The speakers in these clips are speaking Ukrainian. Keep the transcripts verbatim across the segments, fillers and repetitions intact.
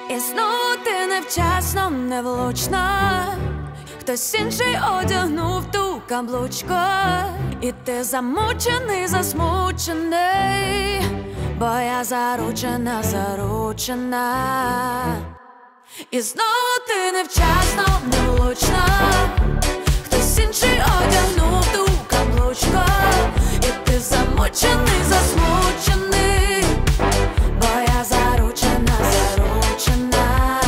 І знову ти невчасно, невлучно, хтось інший одягнув ту каблучку, і ти замучений, засмучений, бо я заручена, заручена. І знову ти невчасно, невлучно, хтось інший одягнув ту каблучку, і ти замучений, засмучений, бо я заручена, заручена.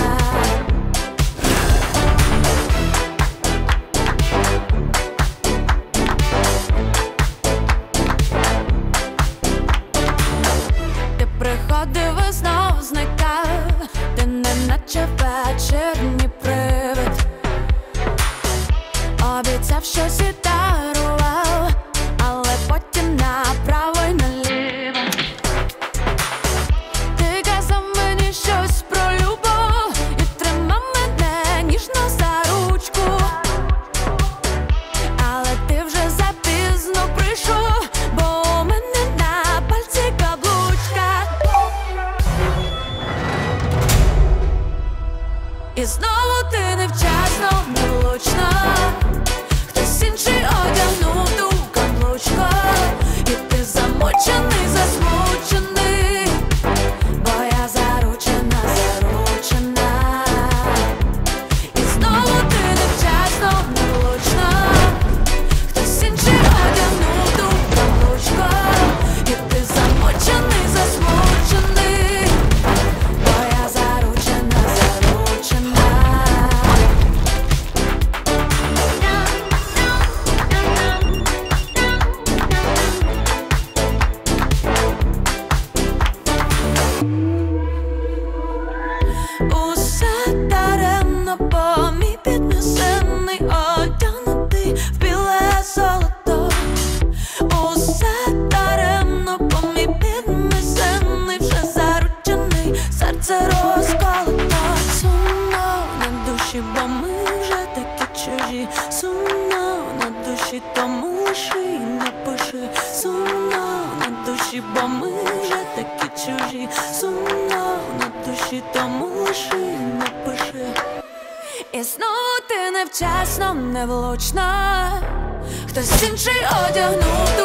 Ти приходив і знов зникав, ти неначе вечірній привид, обіцяв щось і дарував, але потім направо й наліво. Ти казав мені щось про любов і тримав мене ніжно за ручку, але ти вже запізно прийшов, бо у мене на пальці каблучка. І знову ти невчасно, невлучно, хтось інший одягнув ту каблучку, і ти замучений, засмучений, бо я заручена, заручена. І знову ти невчасно, невлучно, хтось інший одягнув ту каблучку, і ти замучений, засмучений, бо я заручена, заручена. Усе даремно, бо мій піднесений одягнутий в біле золото. Усе даремно, бо мій піднесений вже заручений, серце розколото. Сумно на душі, бо ми вже такі чужі. Сумно на душі, тому лиши і напиши. Сумно на душі, бо ми вже такі чужі. Сумно на душі, тому лиши і напиши. І знову ти невчасно, невлучно, хтось інший одягнув